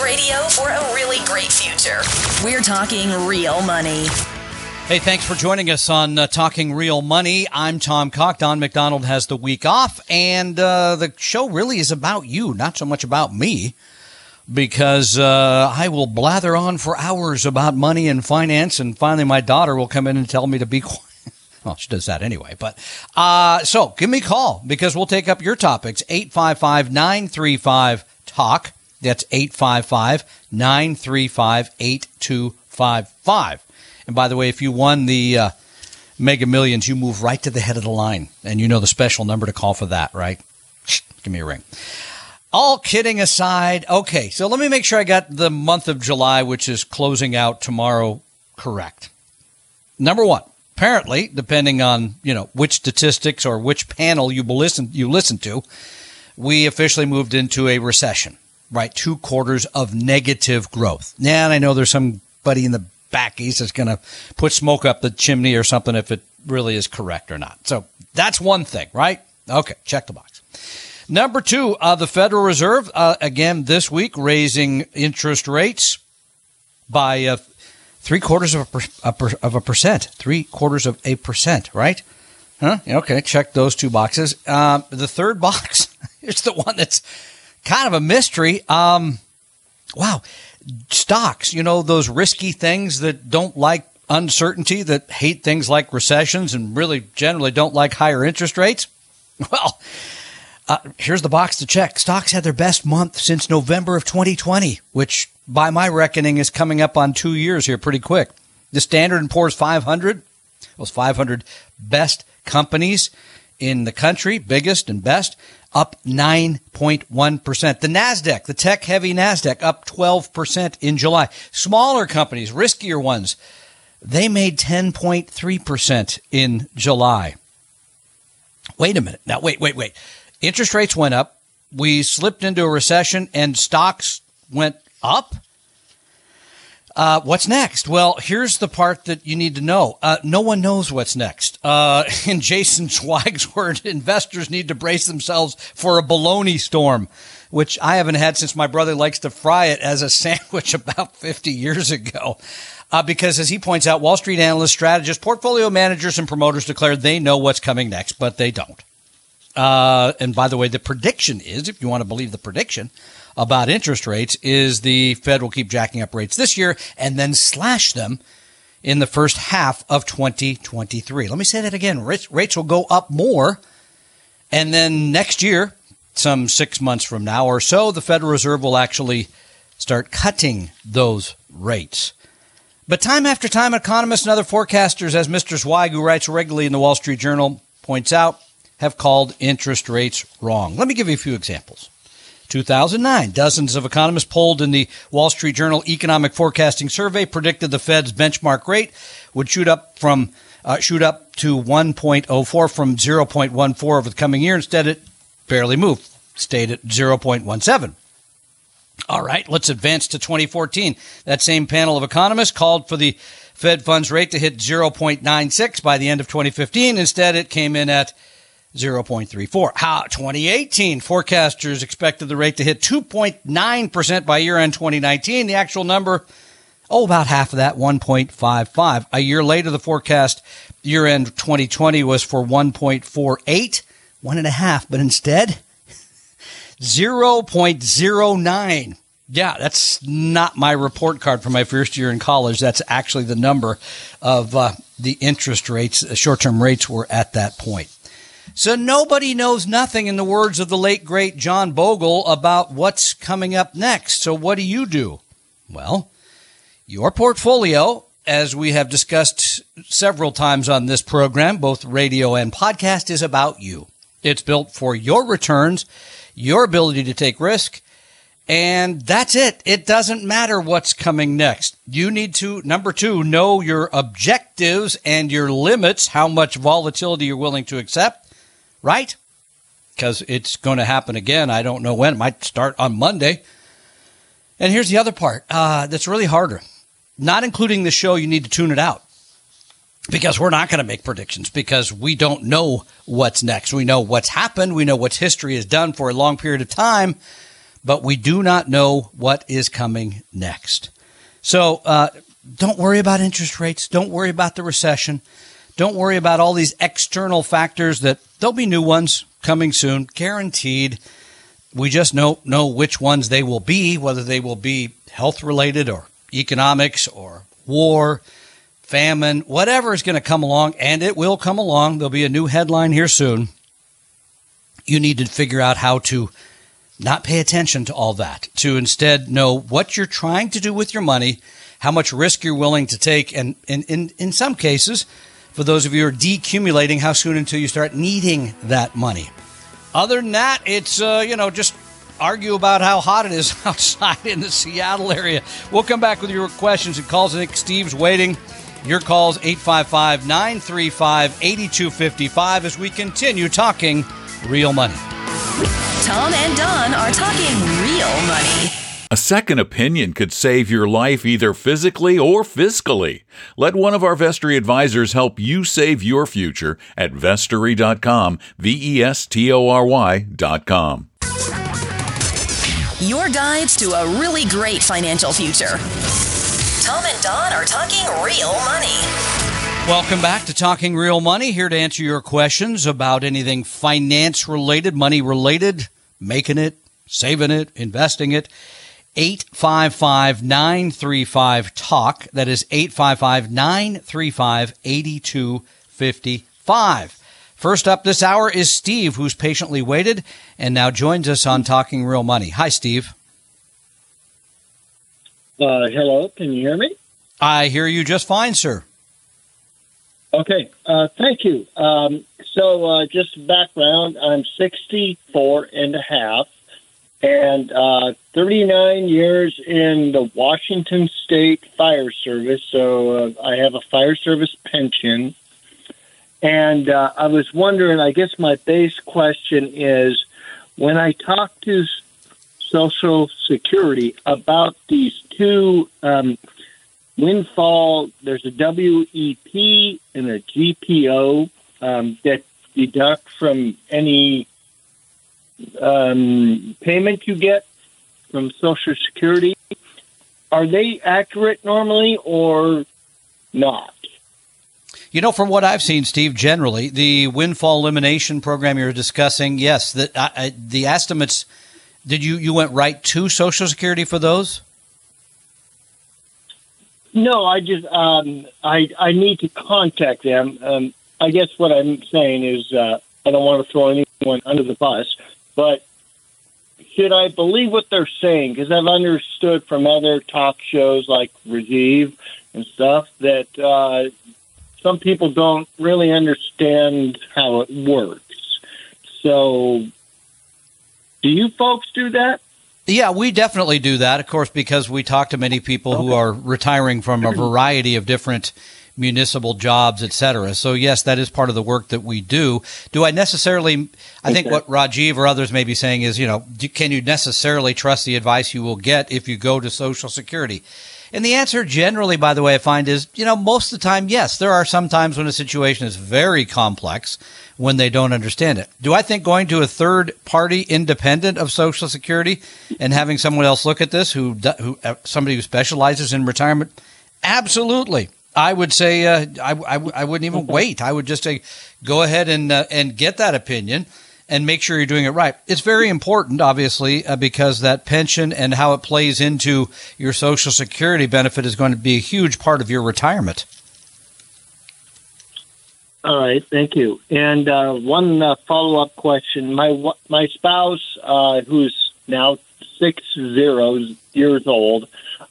Radio for a really great future. We're talking real money. Hey, thanks for joining us on Talking Real Money. I'm Tom Cock. Don McDonald has the week off, and the show really is about you, not so much about me, because I will blather on for hours about money and finance, and finally my daughter will come in and tell me to be quiet. Well, she does that anyway. But so give me a call because we'll take up your topics. 855-935-TALK. That's 855-935-8255. And by the way, if you won the Mega Millions, you move right to the head of the line. And you know the special number to call for that, right? Give me a ring. All kidding aside. Okay, so let me make sure I got the month of July, which is closing out tomorrow, correct. Number one. Apparently, depending on, which statistics or which panel you listen to, we officially moved into a recession, right? 2 quarters of negative growth. Yeah, and I know there's somebody in the back east that's going to put smoke up the chimney or something if it really is correct or not. So that's one thing, right? Okay, check the box. Number two, the Federal Reserve, again this week, raising interest rates by 0.75%, right? Huh? Okay, check those 2 boxes. The third box is the one that's kind of a mystery. Wow. Stocks, those risky things that don't like uncertainty, that hate things like recessions and really generally don't like higher interest rates. Well, here's the box to check. Stocks had their best month since November of 2020, which by my reckoning is coming up on 2 years here pretty quick. The Standard & Poor's 500, those 500 best companies in the country, biggest and best, up 9.1%. The NASDAQ, the tech-heavy NASDAQ, up 12% in July. Smaller companies, riskier ones, they made 10.3% in July. Wait a minute. Now, wait. Interest rates went up. We slipped into a recession, and stocks went up. What's next? Well, here's the part that you need to know. No one knows what's next. In Jason Zweig's word, investors need to brace themselves for a bologna storm, which I haven't had since my brother likes to fry it as a sandwich about 50 years ago. Because as he points out, Wall Street analysts, strategists, portfolio managers, and promoters declare they know what's coming next, but they don't. And by the way, the prediction is, if you want to believe the prediction about interest rates, is the Fed will keep jacking up rates this year and then slash them in the first half of 2023. Let me say that again. Rates will go up more. And then next year, some 6 months from now or so, the Federal Reserve will actually start cutting those rates. But time after time, economists and other forecasters, as Mr. Zweig, who writes regularly in the Wall Street Journal, points out, have called interest rates wrong. Let me give you a few examples. 2009, dozens of economists polled in the Wall Street Journal Economic Forecasting Survey predicted the Fed's benchmark rate would shoot up to 1.04 from 0.14 over the coming year. Instead, it barely moved, stayed at 0.17. All right, let's advance to 2014. That same panel of economists called for the Fed funds rate to hit 0.96 by the end of 2015. Instead, it came in at 0.34. 2018, forecasters expected the rate to hit 2.9% by year-end 2019. The actual number, about half of that, 1.55. A year later, the forecast year-end 2020 was for 1.48, 1.5, but instead, 0.09. Yeah, that's not my report card from my first year in college. That's actually the number of the interest rates, short-term rates were at that point. So nobody knows nothing, in the words of the late, great John Bogle, about what's coming up next. So what do? Well, your portfolio, as we have discussed several times on this program, both radio and podcast, is about you. It's built for your returns, your ability to take risk, and that's it. It doesn't matter what's coming next. You need to, number two, know your objectives and your limits, how much volatility you're willing to accept. Right? Because it's going to happen again. I don't know when. It might start on Monday. And here's the other part that's really harder. Not including the show, you need to tune it out. Because we're not going to make predictions. Because we don't know what's next. We know what's happened. We know what history has done for a long period of time. but we do not know what is coming next. So don't worry about interest rates. Don't worry about the recession. Don't worry about all these external factors that there'll be new ones coming soon, guaranteed. We just know which ones they will be, whether they will be health-related or economics or war, famine, whatever is going to come along, and it will come along. There'll be a new headline here soon. You need to figure out how to not pay attention to all that, to instead know what you're trying to do with your money, how much risk you're willing to take, and in some cases, for those of you who are decumulating, how soon until you start needing that money. Other than that, it's, just argue about how hot it is outside in the Seattle area. We'll come back with your questions and calls. I think Steve's waiting. Your calls, 855-935-8255, as we continue talking real money. Tom and Don are talking real money. A second opinion could save your life either physically or fiscally. Let one of our Vestory advisors help you save your future at Vestory.com, Vestory.com. Your guides to a really great financial future. Tom and Don are talking real money. Welcome back to Talking Real Money, here to answer your questions about anything finance-related, money-related, making it, saving it, investing it. 855-935-TALK. That is 855-935-8255. First up this hour is Steve, who's patiently waited and now joins us on Talking Real Money. Hi, Steve. Hello, can you hear me? I hear you just fine, sir. Okay, thank you. So just background, I'm 64 and a half. And 39 years in the Washington State Fire Service, so I have a fire service pension. And I was wondering, I guess my base question is, when I talk to Social Security about these two windfall, there's a WEP and a GPO that deduct from any payment you get from Social Security, are they accurate normally or not? From what I've seen, Steve, generally, the windfall elimination program you're discussing, yes, the estimates, you went right to Social Security for those? No, I just, I need to contact them. I guess what I'm saying is, I don't want to throw anyone under the bus, but should I believe what they're saying? Because I've understood from other talk shows like Rajiv and stuff that some people don't really understand how it works. So do you folks do that? Yeah, we definitely do that, of course, because we talk to many people who are retiring from a variety of different municipal jobs, et cetera. So, yes, that is part of the work that we do. Do I necessarily, I think what Rajiv or others may be saying is, can you necessarily trust the advice you will get if you go to Social Security? And the answer generally, by the way, I find is, most of the time, yes. There are some times when a situation is very complex when they don't understand it. Do I think going to a third party independent of Social Security and having someone else look at this, somebody who specializes in retirement? Absolutely. I would say I wouldn't even wait. I would just say go ahead and get that opinion and make sure you're doing it right. It's very important, obviously, because that pension and how it plays into your Social Security benefit is going to be a huge part of your retirement. All right, thank you. And one follow-up question. My spouse, who's now 60 years old,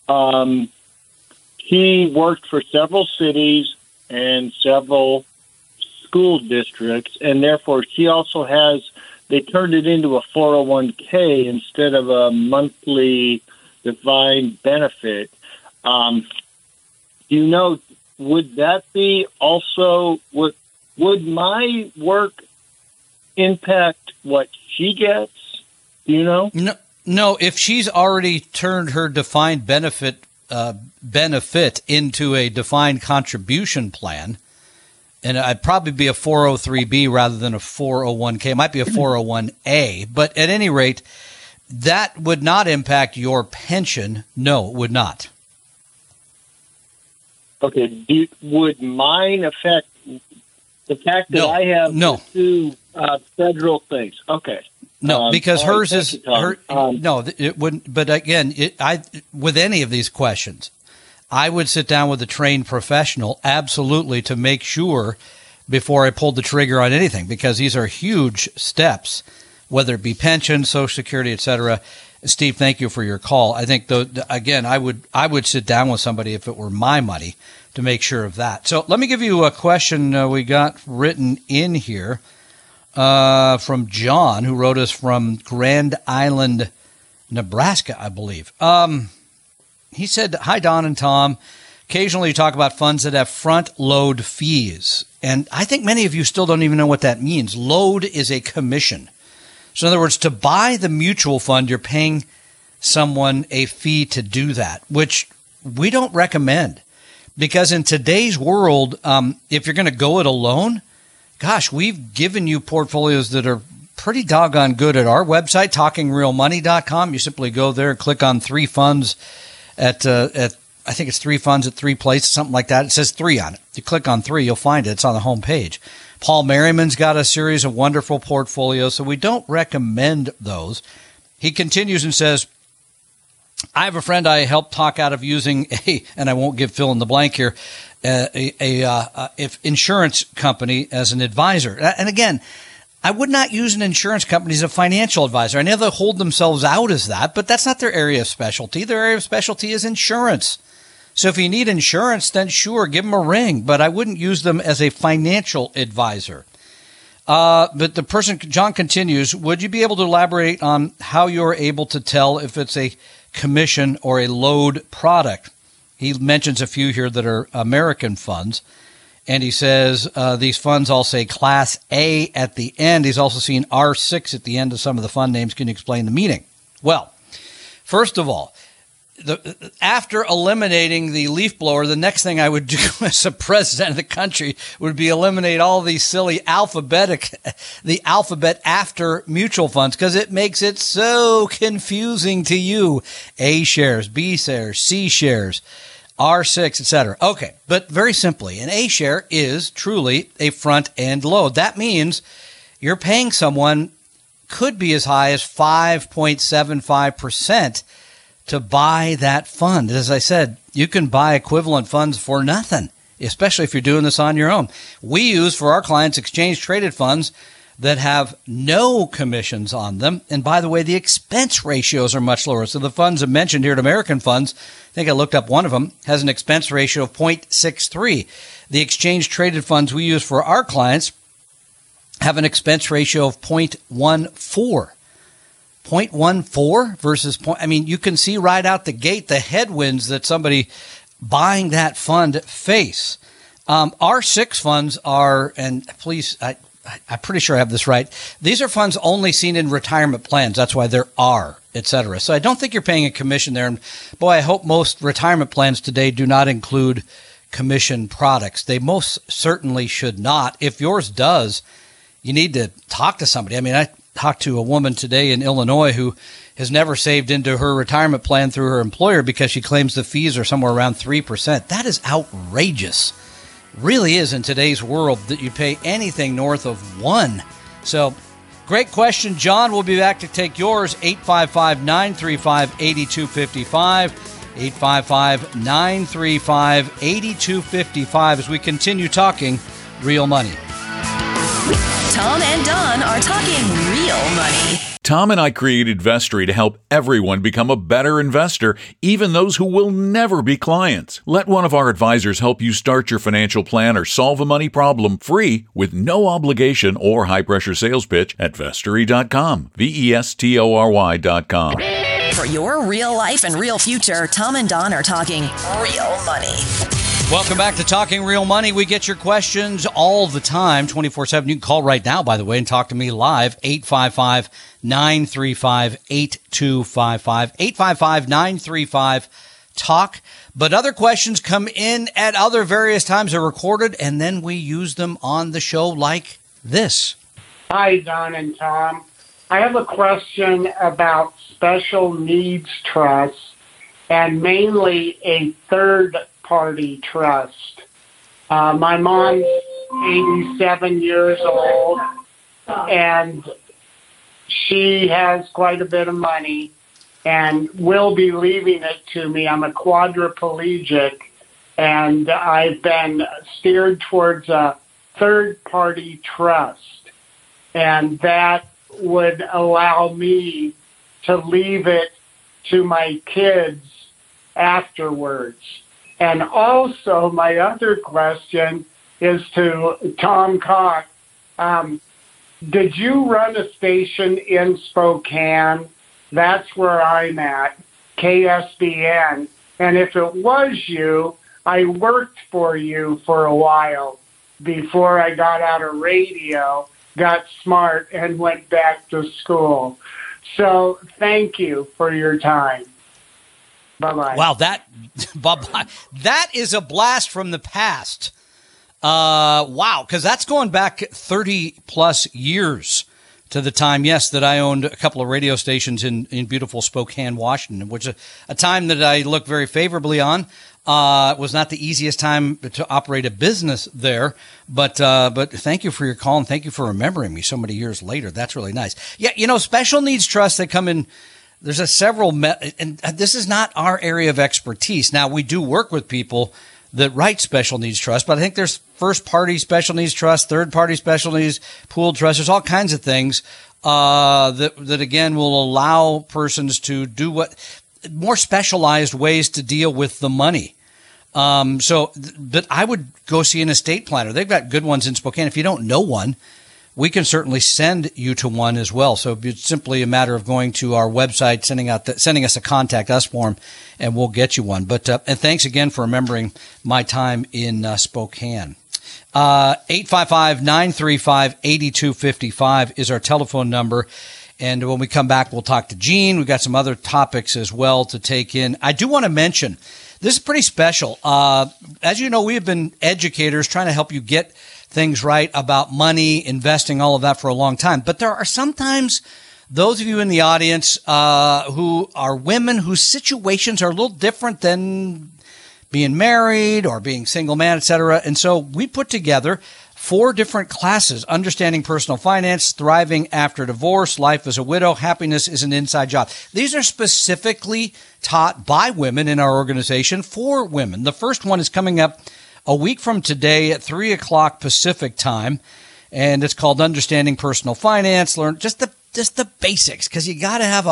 he worked for several cities and several school districts, and therefore she also they turned it into a 401k instead of a monthly defined benefit. Would that be also, would my work impact what she gets? Do you know? No, if she's already turned her defined benefit into a defined contribution plan, and I'd probably be a 403B rather than a 401k. It might be a 401A, but at any rate, that would not impact your pension. No, it would not. Okay. Would mine affect the fact that I have two federal things? Okay. No, because hers is no, it wouldn't. But again, with any of these questions, I would sit down with a trained professional, absolutely, to make sure before I pulled the trigger on anything, because these are huge steps, whether it be pension, Social Security, et cetera. Steve, thank you for your call. I think, again, I would sit down with somebody if it were my money to make sure of that. So let me give you a question we got written in here from John, who wrote us from Grand Island, Nebraska, I believe. He said, "Hi, Don and Tom. Occasionally you talk about funds that have front load fees. And I think many of you still don't even know what that means. Load is a commission. So in other words, to buy the mutual fund, you're paying someone a fee to do that, which we don't recommend. Because in today's world, if you're going to go it alone, gosh, we've given you portfolios that are pretty doggone good at our website, talkingrealmoney.com. You simply go there and click on 3 funds at I think it's 3 funds at 3 places, something like that. It says 3 on it. You click on 3, you'll find it. It's on the home page. Paul Merriman's got a series of wonderful portfolios, so we don't recommend those. He continues and says, I have a friend I helped talk out of using and I won't give fill in the blank here, if insurance company as an advisor. And again, I would not use an insurance company as a financial advisor. I know they hold themselves out as that, but that's not their area of specialty. Their area of specialty is insurance. So if you need insurance, then sure, give them a ring, but I wouldn't use them as a financial advisor. But the person, John continues, would you be able to elaborate on how you're able to tell if it's a commission or a load product? He mentions a few here that are American funds. And he says these funds all say Class A at the end. He's also seen R6 at the end of some of the fund names. Can you explain the meaning? Well, first of all, after eliminating the leaf blower, the next thing I would do as a president of the country would be eliminate all these silly the alphabet after mutual funds, because it makes it so confusing to you. A shares, B shares, C shares, R6, etc. Okay, but very simply, an A share is truly a front-end load. That means you're paying someone, could be as high as 5.75% to buy that fund. As I said, you can buy equivalent funds for nothing, especially if you're doing this on your own. We use for our clients exchange-traded funds that have no commissions on them. And by the way, the expense ratios are much lower. So the funds I mentioned here at American Funds, I think I looked up one of them, has an expense ratio of 0.63. The exchange-traded funds we use for our clients have an expense ratio of 0.14. 0.14 versus you can see right out the gate the headwinds that somebody buying that fund face. R6 funds are, and please, I'm pretty sure I have this right. These are funds only seen in retirement plans. That's why they're R, et cetera. So I don't think you're paying a commission there. And boy, I hope most retirement plans today do not include commission products. They most certainly should not. If yours does, you need to talk to somebody. I mean, I talked to a woman today in Illinois who has never saved into her retirement plan through her employer because she claims the fees are somewhere around 3%. That is outrageous. Really is in today's world that you pay anything north of 1. So great question, John. We'll be back to take yours. 855-935-8255. 855-935-8255 as we continue talking real money. Tom and Don are talking real money. Tom and I created Vestory to help everyone become a better investor, even those who will never be clients. Let one of our advisors help you start your financial plan or solve a money problem free with no obligation or high-pressure sales pitch at Vestory.com, Vestory.com. For your real life and real future, Tom and Don are talking real money. Welcome back to Talking Real Money. We get your questions all the time, 24/7. You can call right now, by the way, and talk to me live, 855-935-8255, 855-935-TALK. But other questions come in at other various times. They're recorded, and then we use them on the show like this. Hi, Don and Tom. I have a question about special needs trusts and mainly a third-party trust. My mom's 87 years old, and she has quite a bit of money and will be leaving it to me. I'm a quadriplegic, and I've been steered towards a third-party trust, and that would allow me to leave it to my kids afterwards. And also, my other question is to Tom Cox. Did you run a station in Spokane? That's where I'm at, KSBN. And if it was you, I worked for you for a while before I got out of radio, got smart, and went back to school. So thank you for your time. Bye-bye. Wow, that is a blast from the past. Wow, because that's going back 30-plus years to the time, yes, that I owned a couple of radio stations in beautiful Spokane, Washington, which is a time that I look very favorably on. It was not the easiest time to operate a business there, but thank you for your call, and thank you for remembering me so many years later. That's really nice. Yeah, special needs trusts that come in, there's several, and this is not our area of expertise. Now, we do work with people that write special needs trusts, but I think there's first-party special needs trust, third-party special needs, pooled trust. There's all kinds of things that again will allow persons to do more specialized ways to deal with the money. But I would go see an estate planner. They've got good ones in Spokane. If you don't know one, we can certainly send you to one as well. So it's simply a matter of going to our website, sending us a contact us form, and we'll get you one. But and thanks again for remembering my time in Spokane. 855-935-8255 is our telephone number. And when we come back, we'll talk to Gene. We've got some other topics as well to take in. I do want to mention, this is pretty special. As you know, we have been educators trying to help you get things right about money, investing, all of that for a long time. But there are sometimes those of you in the audience who are women whose situations are a little different than being married or being single man, et cetera. And so we put together 4 different classes: Understanding Personal Finance, Thriving After Divorce, Life as a Widow, Happiness is an Inside Job. These are specifically taught by women in our organization for women. The first one is coming up a week from today at 3 o'clock Pacific time, and it's called Understanding Personal Finance. Learn just the basics, because you got to have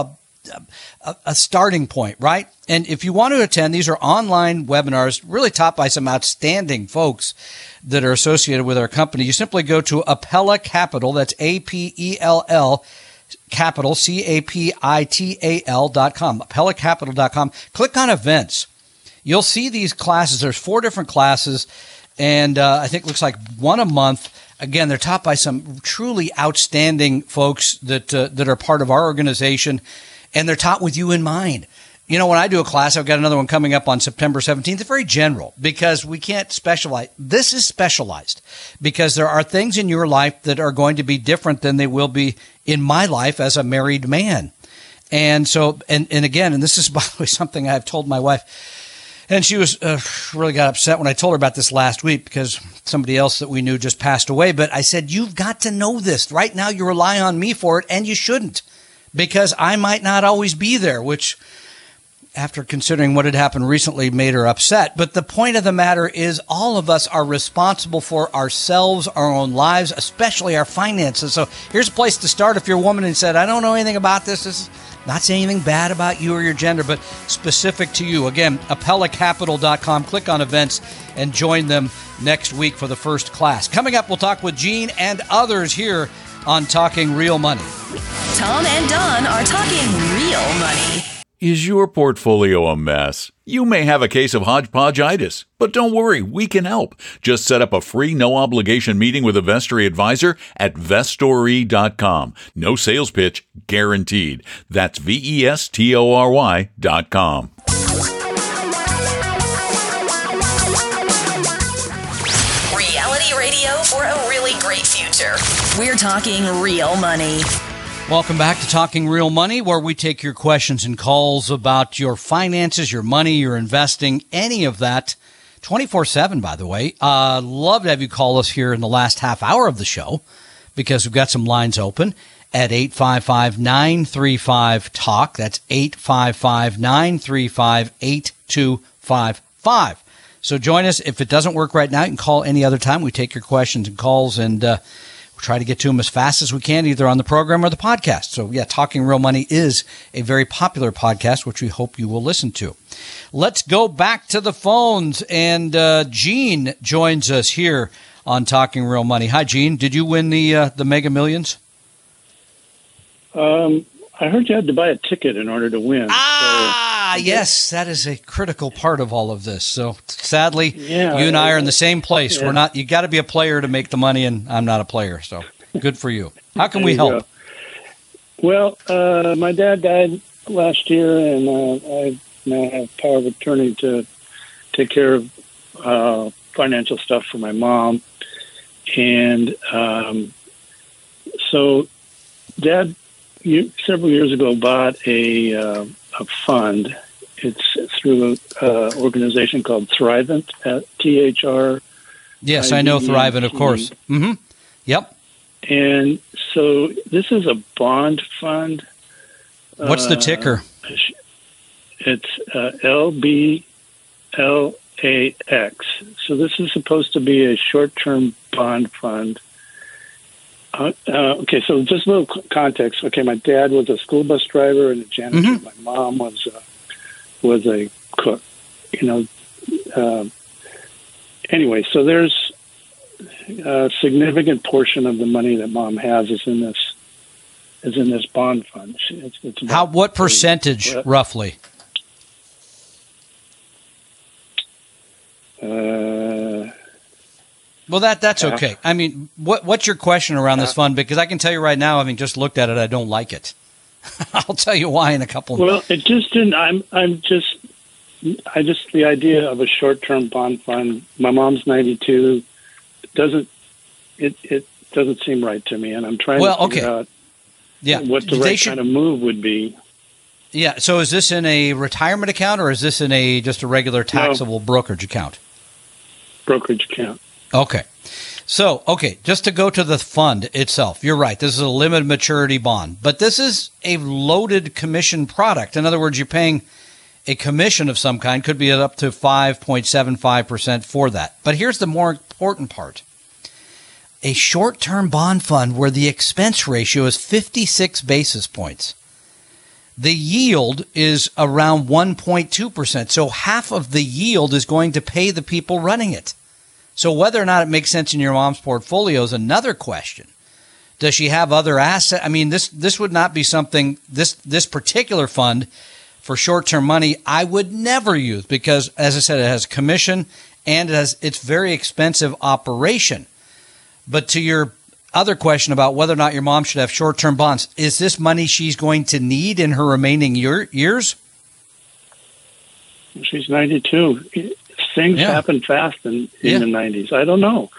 a starting point, right? And if you want to attend, these are online webinars really taught by some outstanding folks that are associated with our company. You simply go to Apella Capital, that's APELL Capital, CAPITAL.com, ApellaCapital.com. Click on events. You'll see these classes. There's 4 different classes, and I think it looks like one a month. Again, they're taught by some truly outstanding folks that are part of our organization, and they're taught with you in mind. You know, when I do a class, I've got another one coming up on September 17th. It's very general because we can't specialize. This is specialized because there are things in your life that are going to be different than they will be in my life as a married man. And so, and again, and this is by the way something I've told my wife, and she was really got upset when I told her about this last week because somebody else that we knew just passed away. But I said, you've got to know this. Right now, you rely on me for it, and you shouldn't, because I might not always be there, which, after considering what had happened recently, made her upset. But the point of the matter is all of us are responsible for ourselves, our own lives, especially our finances. So here's a place to start if you're a woman and said, I don't know anything about this. This is not saying anything bad about you or your gender, but specific to you. Again, ApellaCapital.com. Click on events and join them next week for the first class. Coming up, we'll talk with Gene and others here on Talking Real Money. Tom and Don are talking real money. Is your portfolio a mess? You may have a case of hodgepodgeitis, but don't worry, we can help. Just set up a free, no-obligation meeting with a Vestory advisor at Vestory.com. No sales pitch, guaranteed. That's Vestory.com. Reality radio for a really great future. We're talking real money. Welcome back to Talking Real Money, where we take your questions and calls about your finances, your money, your investing, any of that, 24/7, by the way. Love to have you call us here in the last half hour of the show, because we've got some lines open at 855-935-TALK. That's 855-935-8255. So join us. If it doesn't work right now, you can call any other time. We take your questions and calls, and we'll try to get to them as fast as we can, either on the program or the podcast. So, yeah, Talking Real Money is a very popular podcast, which we hope you will listen to. Let's go back to the phones, and Gene joins us here on Talking Real Money. Hi, Gene. Did you win the Mega Millions? I heard you had to buy a ticket in order to win. Yes, that is a critical part of all of this. So sadly, you and I are in the same place. Yeah. We're not. You got to be a player to make the money, and I'm not a player. So good for you. How can we help? Well, my dad died last year, and I now have power of attorney to take care of financial stuff for my mom. And so Dad, several years ago, bought a fund. It's through an organization called Thrivent, THR. Yes, I know Thrivent, of course. Mm-hmm. Yep. And so this is a bond fund. What's the ticker? It's LBLAX. So this is supposed to be a short-term bond fund. Okay, so just a little context. Okay, my dad was a school bus driver and a janitor. Mm-hmm. My mom was a cook. Anyway, so there's a significant portion of the money that Mom has is in this bond fund. It's what percentage roughly? Well, that's okay. I mean, what's your question around this fund? Because I can tell you right now, having just looked at it, I don't like it. I'll tell you why in a couple of minutes. Well, it just didn't. The idea of a short-term bond fund. My mom's 92. It doesn't seem right to me, and I'm trying to figure out what the right kind of move would be. Yeah. So, is this in a retirement account, or is this in just a regular taxable brokerage account? Brokerage account. Okay. So, just to go to the fund itself, you're right. This is a limited maturity bond, but this is a loaded commission product. In other words, you're paying a commission of some kind, could be up to 5.75% for that. But here's the more important part. A short-term bond fund where the expense ratio is 56 basis points. The yield is around 1.2%. So half of the yield is going to pay the people running it. So whether or not it makes sense in your mom's portfolio is another question. Does she have other assets? I mean, this would not be something, this particular fund for short-term money, I would never use because, as I said, it has commission and it's very expensive operation. But to your other question about whether or not your mom should have short-term bonds, is this money she's going to need in her remaining years? She's 92. Things happen fast in the 90s. I don't know.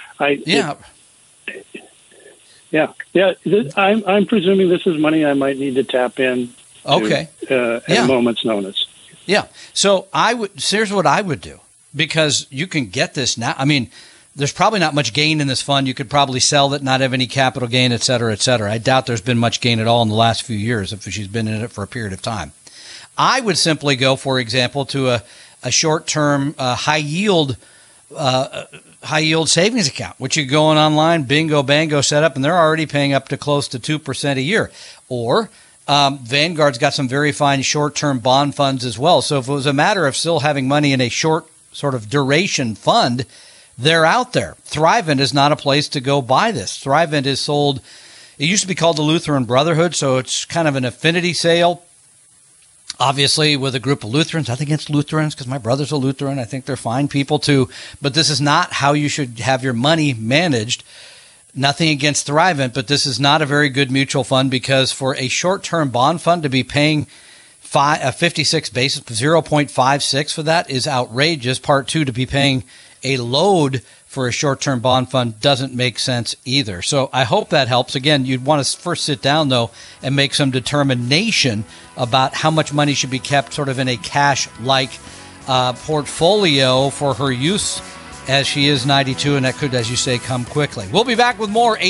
I'm presuming this is money I might need to tap in. At a moment's notice. Yeah. So here's what I would do, because you can get this now. I mean, there's probably not much gain in this fund. You could probably sell it, not have any capital gain, et cetera, et cetera. I doubt there's been much gain at all in the last few years if she's been in it for a period of time. I would simply go, for example, to a short-term high yield savings account, which you go online, bingo, bango, set up, and they're already paying up to close to 2% a year. Or Vanguard's got some very fine short-term bond funds as well. So if it was a matter of still having money in a short sort of duration fund, they're out there. Thrivent is not a place to go buy this. Thrivent is sold. It used to be called the Lutheran Brotherhood, so it's kind of an affinity sale. Obviously, with a group of Lutherans, nothing against Lutherans because my brother's a Lutheran. I think they're fine people too. But this is not how you should have your money managed. Nothing against Thrivent, but this is not a very good mutual fund because for a short-term bond fund to be paying 56 basis, 0.56 for that is outrageous. Part two, to be paying a load for for a short-term bond fund doesn't make sense either. So I hope that helps. Again, you'd want to first sit down, though, and make some determination about how much money should be kept sort of in a cash-like portfolio for her use, as she is 92, and that could, as you say, come quickly. We'll be back with more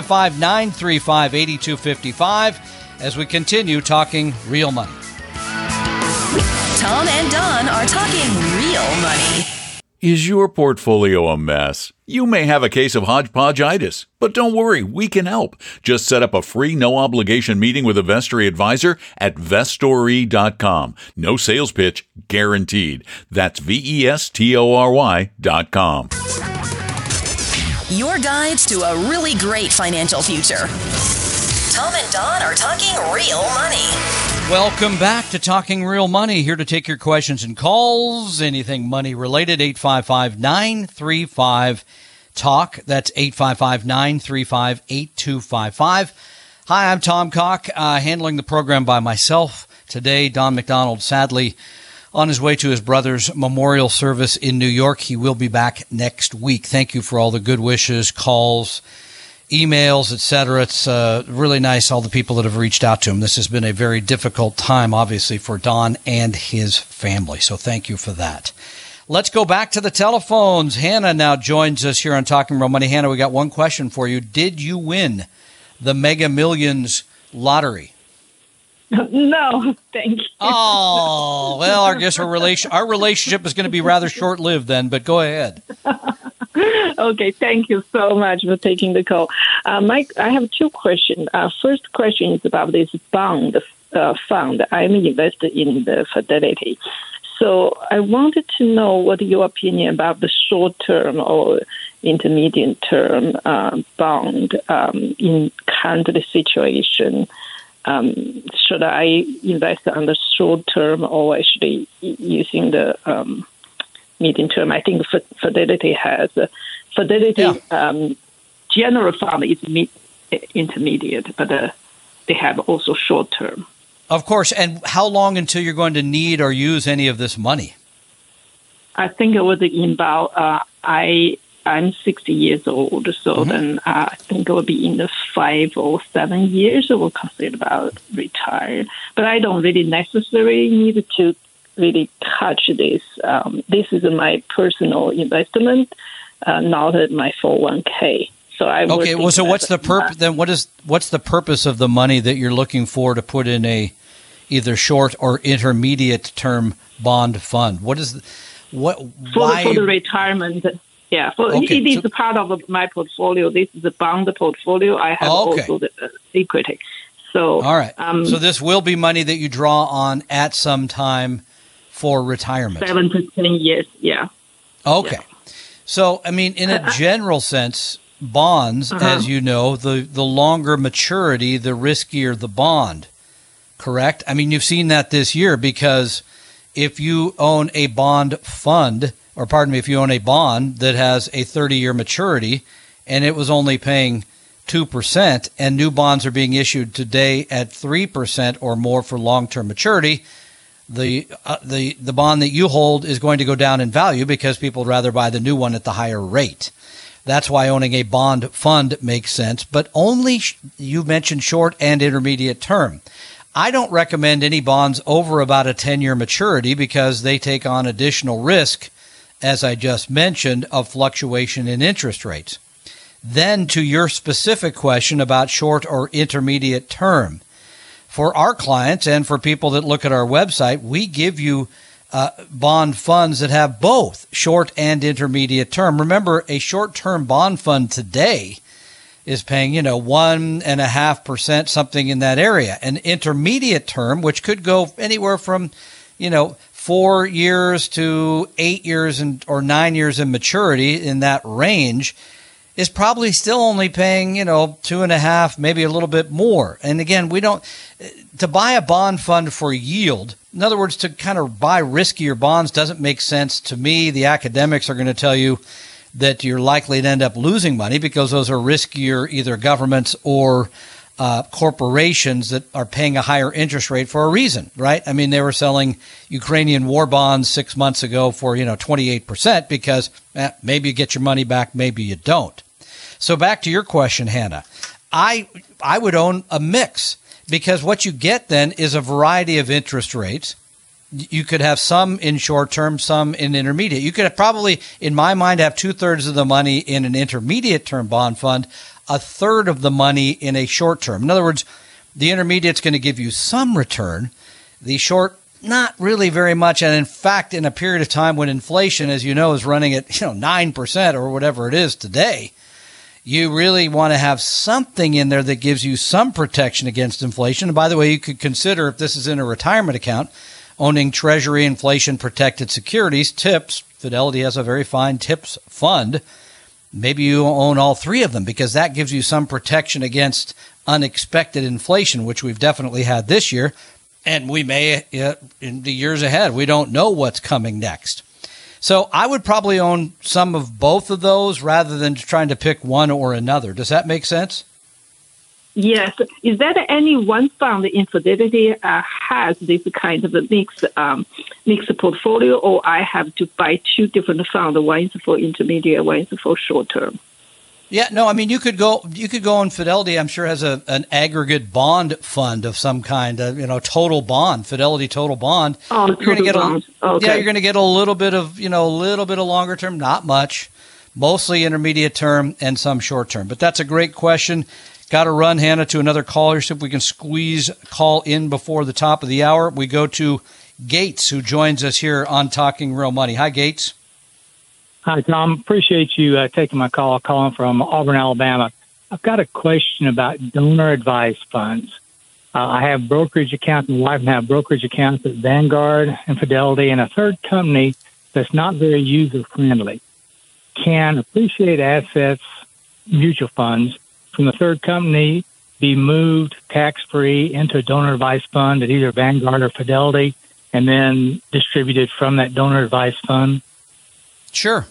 855-935-8255 as we continue talking real money. Tom and Don are talking real money. Is your portfolio a mess? You may have a case of hodgepodgeitis, but don't worry, we can help. Just set up a free, no-obligation meeting with a Vestory advisor at Vestory.com. No sales pitch, guaranteed. That's Vestory.com. Your guides to a really great financial future. Tom and Don are talking real money. Welcome back to Talking Real Money. Here to take your questions and calls. Anything money related, 855-935-TALK. That's 855-935-8255. Hi, I'm Tom Cock, handling the program by myself. Today, Don McDonald, sadly, on his way to his brother's memorial service in New York. He will be back next week. Thank you for all the good wishes, calls, emails, etc. It's really nice, all the people that have reached out to him. This has been a very difficult time, obviously, for Don and his family. So thank you for that. Let's go back to the telephones. Hannah now joins us here on Talking Real Money. Hannah, we got one question for you. Did you win the Mega Millions lottery? No, thank you. Oh, well, I guess our relationship is going to be rather short-lived then, but go ahead. Okay, thank you so much for taking the call. Mike, I have two questions. First question is about this bond fund. I'm invested in the Fidelity. So I wanted to know what your opinion about the short-term or intermediate term bond in current situation. Should I invest on the short term or actually using the medium term? I think Fidelity has general fund is intermediate, but they have also short term. Of course. And how long until you're going to need or use any of this money? I think it was in about I'm 60 years old, so then I think it will be in the 5 or 7 years I will consider about retire. But I don't really necessarily need to really touch this. This is my personal investment, not my 401k. So I okay. Well, so what's the purpose? Then what's the purpose of the money that you're looking for to put in a either short or intermediate term bond fund? What is for the retirement? Yeah, it is part of my portfolio. This is a bond portfolio. I have also the equity. So all right. So this will be money that you draw on at some time for retirement. 7 to 10 years. Yeah. Okay. Yeah. So I mean, in a general sense, bonds, as you know, the longer maturity, the riskier the bond. Correct? I mean, you've seen that this year because if you own a bond fund, or pardon me, if you own a bond that has a 30-year maturity and it was only paying 2% and new bonds are being issued today at 3% or more for long-term maturity, the bond that you hold is going to go down in value because people would rather buy the new one at the higher rate. That's why owning a bond fund makes sense, but only you mentioned short and intermediate term. I don't recommend any bonds over about a 10-year maturity because they take on additional risk, as I just mentioned, of fluctuation in interest rates. Then to your specific question about short or intermediate term. For our clients and for people that look at our website, we give you bond funds that have both short and intermediate term. Remember, a short-term bond fund today is paying, 1.5%, something in that area. An intermediate term, which could go anywhere from, 4 years to 8 years or 9 years in maturity, in that range, is probably still only paying, 2.5%, maybe a little bit more. And again, to buy a bond fund for yield, in other words, to kind of buy riskier bonds doesn't make sense to me. The academics are going to tell you that you're likely to end up losing money because those are riskier, either governments or corporations that are paying a higher interest rate for a reason, right? I mean, they were selling Ukrainian war bonds 6 months ago for, 28% because maybe you get your money back, maybe you don't. So back to your question, Hannah, I would own a mix because what you get then is a variety of interest rates. You could have some in short term, some in intermediate. You could probably, in my mind, have 2/3 of the money in an intermediate term bond fund, 1/3 of the money in a short term. In other words, the intermediate's going to give you some return. The short, not really very much. And in fact, in a period of time when inflation, as you know, is running at 9% or whatever it is today, you really want to have something in there that gives you some protection against inflation. And by the way, you could consider, if this is in a retirement account, owning Treasury inflation protected securities, TIPS. Fidelity has a very fine TIPS fund. Maybe you own all three of them because that gives you some protection against unexpected inflation, which we've definitely had this year. And we may in the years ahead. We don't know what's coming next. So I would probably own some of both of those rather than trying to pick one or another. Does that make sense? Yes. Is there any one fund in Fidelity has this kind of a mixed portfolio, or I have to buy two different funds? One is for intermediate, one is for short term. Yeah, no, I mean you could go in Fidelity. I'm sure has an aggregate bond fund of some kind. Total bond, Fidelity Total Bond. Oh, you're going to get okay. Yeah, you're going to get a little bit of longer term, not much, mostly intermediate term and some short term. But that's a great question. Got to run, Hannah, to another caller. See if we can squeeze call in before the top of the hour. We go to Gates, who joins us here on Talking Real Money. Hi, Gates. Hi, Tom. Appreciate you taking my call. Calling from Auburn, Alabama. I've got a question about donor advised funds. I have brokerage accounts. My wife and I have brokerage accounts at Vanguard and Fidelity and a third company that's not very user-friendly. Can Appreciate Assets mutual funds from the third company be moved tax-free into a donor advised fund at either Vanguard or Fidelity and then distributed from that donor advised fund? Sure.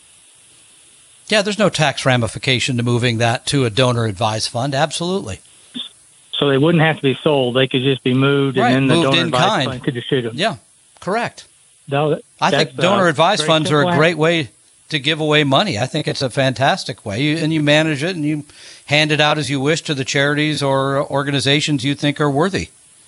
Yeah, there's no tax ramification to moving that to a donor advised fund. Absolutely. So they wouldn't have to be sold. They could just be moved and then the donor advised fund could distribute them. Yeah, correct. No, I think donor advised funds are a great way to give away money. I think it's a fantastic way. You manage it and you hand it out as you wish to the charities or organizations you think are worthy.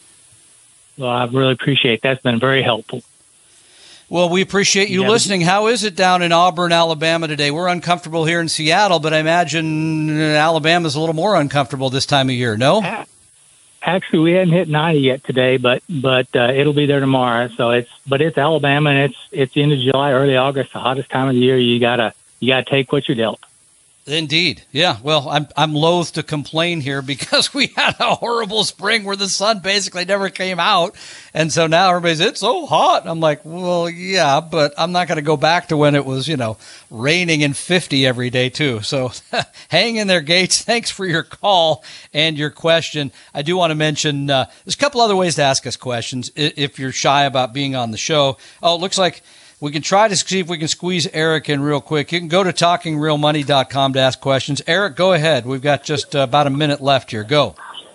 Well, I really appreciate that. That's been very helpful. Well, we appreciate you listening. How is it down in Auburn, Alabama today? We're uncomfortable here in Seattle, but I imagine Alabama's a little more uncomfortable this time of year, no? Actually, we hadn't hit 90 yet today, but it'll be there tomorrow. So it's Alabama, and it's the end of July, early August, the hottest time of the year. You gotta take what you're dealt. Indeed. Yeah. Well, I'm loath to complain here because we had a horrible spring where the sun basically never came out. And so now everybody's, it's so hot. I'm like, well, yeah, but I'm not going to go back to when it was, raining and 50 every day too. So hang in there, Gates. Thanks for your call and your question. I do want to mention there's a couple other ways to ask us questions if you're shy about being on the show. Oh, it looks like we can try to see if we can squeeze Eric in real quick. You can go to TalkingRealMoney.com to ask questions. Eric, go ahead. We've got just about a minute left here. Go.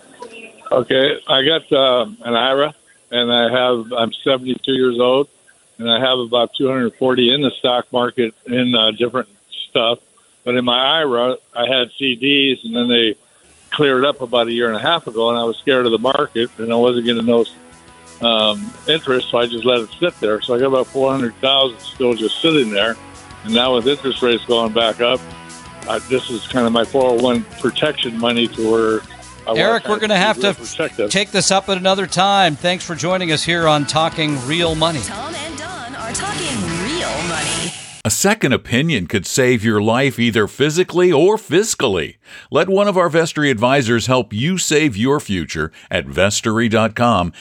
Okay. I got an IRA, and I'm 72 years old, and I have about 240 in the stock market in different stuff. But in my IRA, I had CDs, and then they cleared up about a year and a half ago, and I was scared of the market, and I wasn't getting no interest, so I just let it sit there. So I got about 400,000 still just sitting there, and now with interest rates going back up, this is kind of my 401 protection money to where. Eric, we're going to have to take this up at another time. Thanks for joining us here on Talking Real Money. Tom and Don are talking real money. A second opinion could save your life either physically or fiscally. Let one of our Vestory advisors help you save your future at Vestory.com,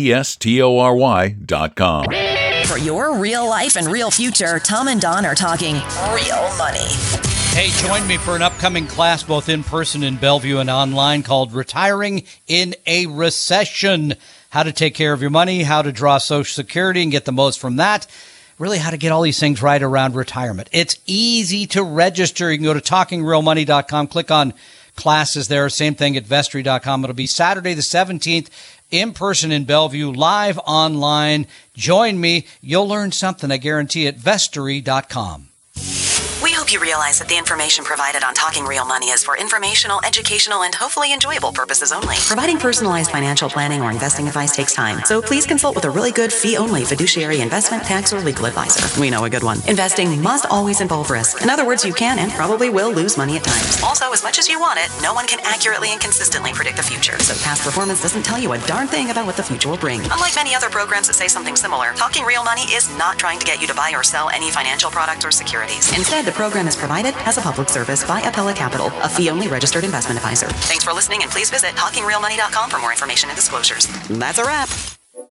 Vestory.com. For your real life and real future, Tom and Don are talking real money. Hey, join me for an upcoming class, both in person in Bellevue and online, called Retiring in a Recession. How to take care of your money, how to draw Social Security and get the most from that. Really how to get all these things right around retirement. It's easy to register. You can go to TalkingRealMoney.com, click on classes there. Same thing at Vestory.com. It'll be Saturday the 17th in person in Bellevue, live online. Join me. You'll learn something, I guarantee, at Vestory.com. We hope you realize that the information provided on Talking Real Money is for informational, educational, and hopefully enjoyable purposes only. Providing personalized financial planning or investing advice takes time, so please consult with a really good fee-only fiduciary investment, tax, or legal advisor. We know a good one. Investing must always involve risk. In other words, you can and probably will lose money at times. Also, as much as you want it, no one can accurately and consistently predict the future, so past performance doesn't tell you a darn thing about what the future will bring. Unlike many other programs that say something similar, Talking Real Money is not trying to get you to buy or sell any financial product or securities. Instead, the program is provided as a public service by Apella Capital, a fee-only registered investment advisor. Thanks for listening, and please visit TalkingRealMoney.com for more information and disclosures. That's a wrap.